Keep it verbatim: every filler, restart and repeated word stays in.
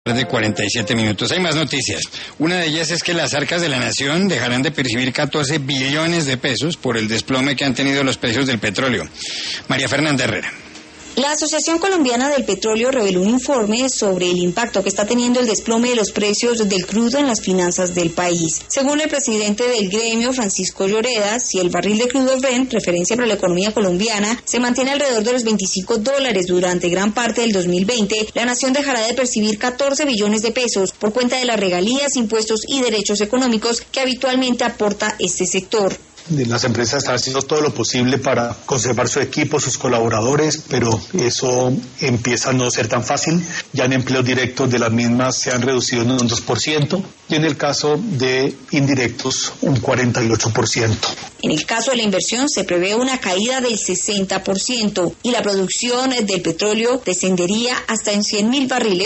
De cuarenta y siete minutos. Hay más noticias. Una de ellas es que las arcas de la nación dejarán de percibir catorce billones de pesos por el desplome que han tenido los precios del petróleo. María Fernanda Herrera. La Asociación Colombiana del Petróleo reveló un informe sobre el impacto que está teniendo el desplome de los precios del crudo en las finanzas del país. Según el presidente del gremio, Francisco Lloreda, si el barril de crudo Brent, referencia para la economía colombiana, se mantiene alrededor de los veinticinco dólares durante gran parte del dos mil veinte, la nación dejará de percibir catorce billones de pesos por cuenta de las regalías, impuestos y derechos económicos que habitualmente aporta este sector. Las empresas están haciendo todo lo posible para conservar su equipo, sus colaboradores, pero eso empieza a no ser tan fácil. Ya en empleos directos de las mismas se han reducido en un dos por ciento y en el caso de indirectos un cuarenta y ocho por ciento. En el caso de la inversión se prevé una caída del sesenta por ciento y la producción del petróleo descendería hasta en cien mil barriles